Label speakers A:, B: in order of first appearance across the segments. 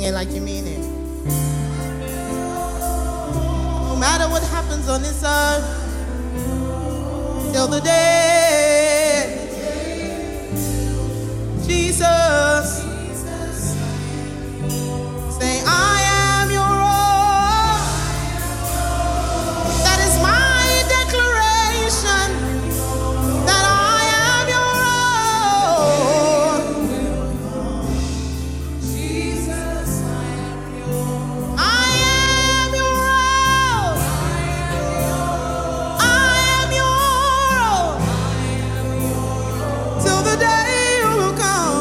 A: it like you mean it. No matter what happens on this earth, till the day Jesus say, I am your own. That is my declaration, that I am your own. Jesus, I am your own. I am your own. I am your own. Till the day you will come.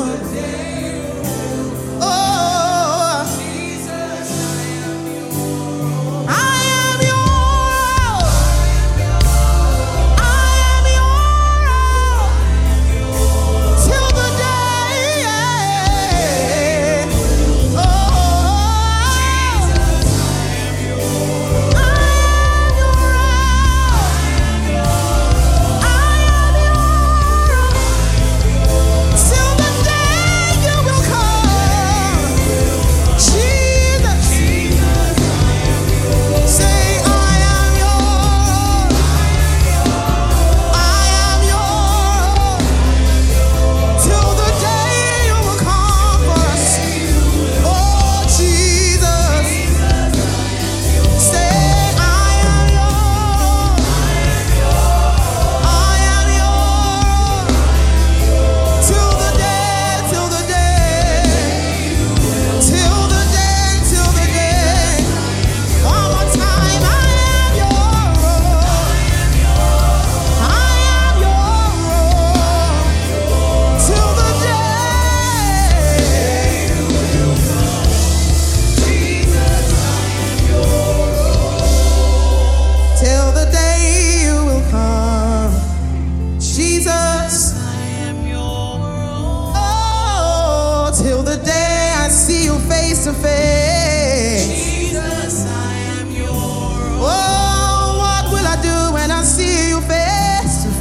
A: Till the day I see you face to face. Jesus, I am your own. Oh, what will I do when I see you face to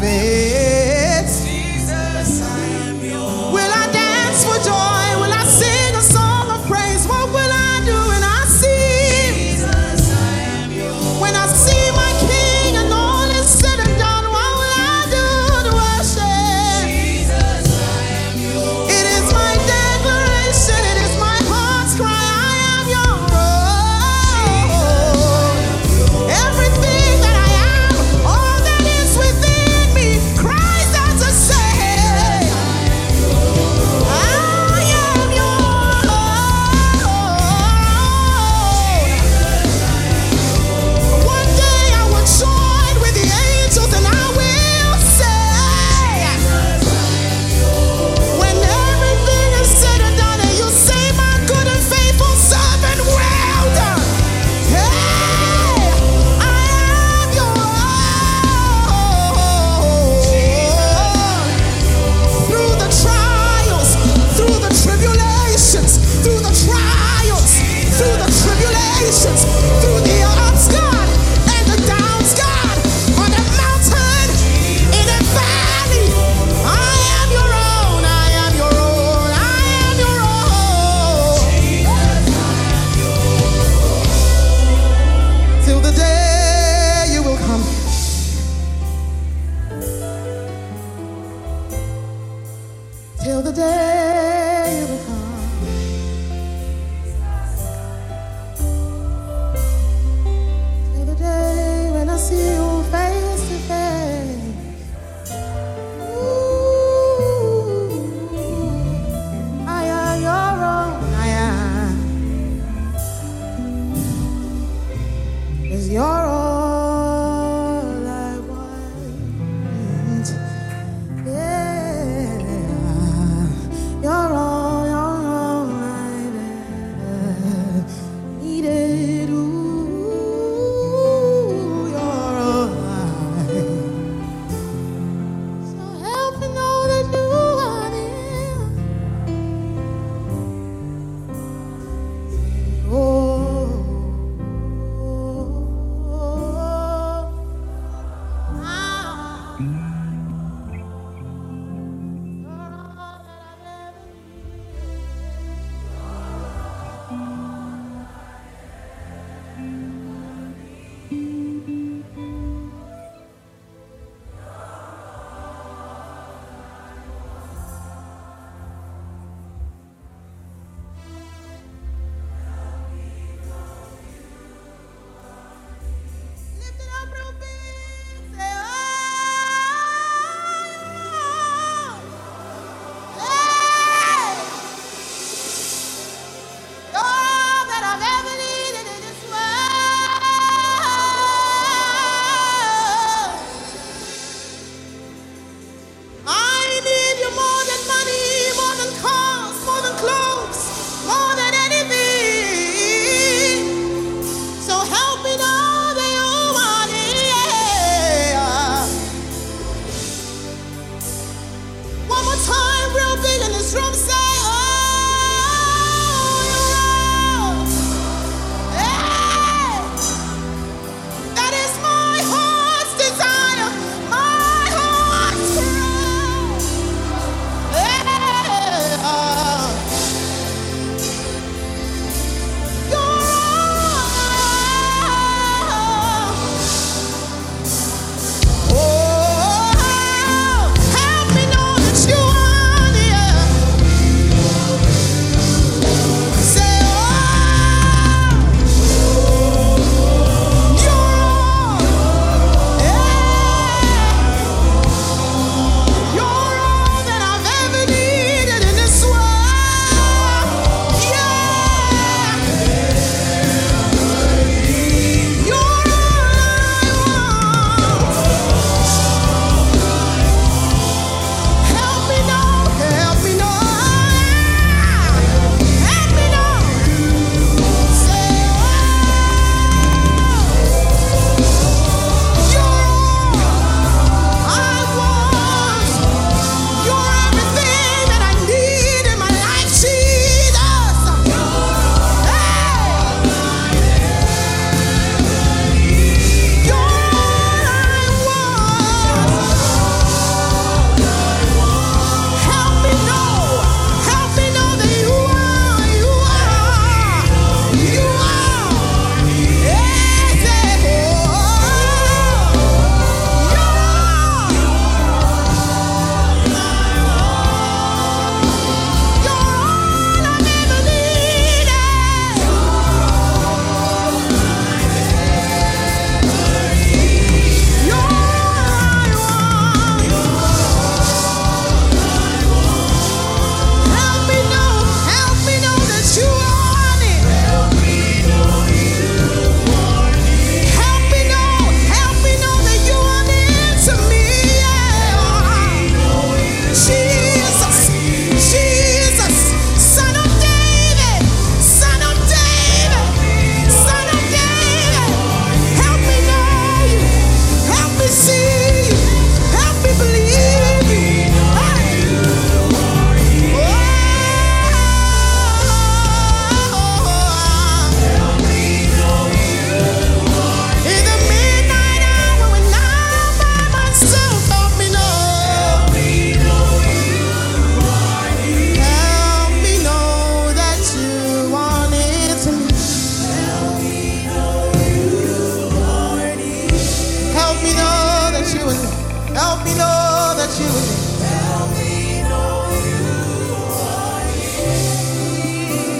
A: face? Jesus, I am your own. Will I dance for joy? Will I sing a song of praise? What will I do when I see? Jesus, I am your own. When I see my King and all is said and done, what will I do to worship? Jesus, I am your own. It is my declaration, it is my heart's cry, I am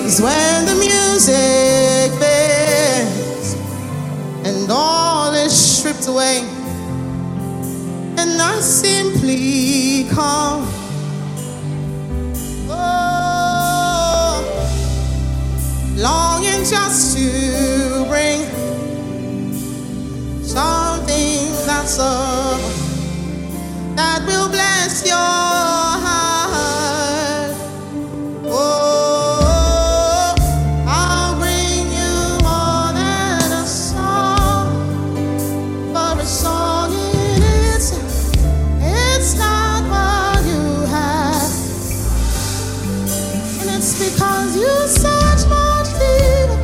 A: is when the music fades and all is stripped away, and I simply come. Oh, longing just to bring something that will bless your heart. Oh, I'll bring you more than a song, for a song in itself, it's not what you have, and it's because you search much deeper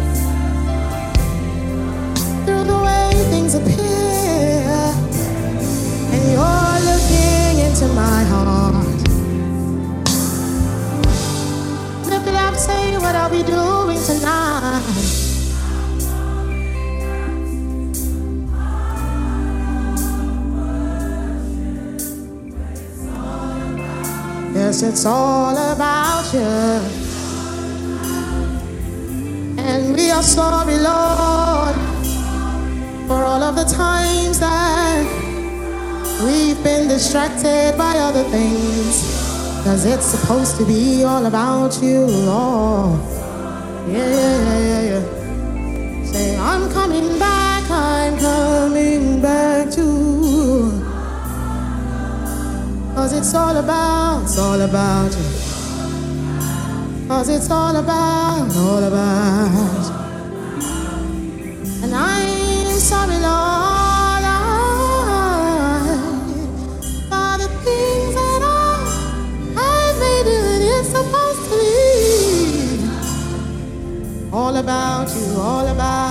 A: through the way things appear, and you're looking into my heart. Lift it up, say what I'll be doing tonight. Yes, it's all about you. And we are sorry, Lord, for all of the times that we've been distracted by other things, 'cause it's supposed to be all about you, Lord. Yeah. Say, I'm coming back too. 'Cause it's all about you. 'Cause it's all about you. And I'm sorry, Lord, for the things that I've made it it's supposed to be. All about you, all about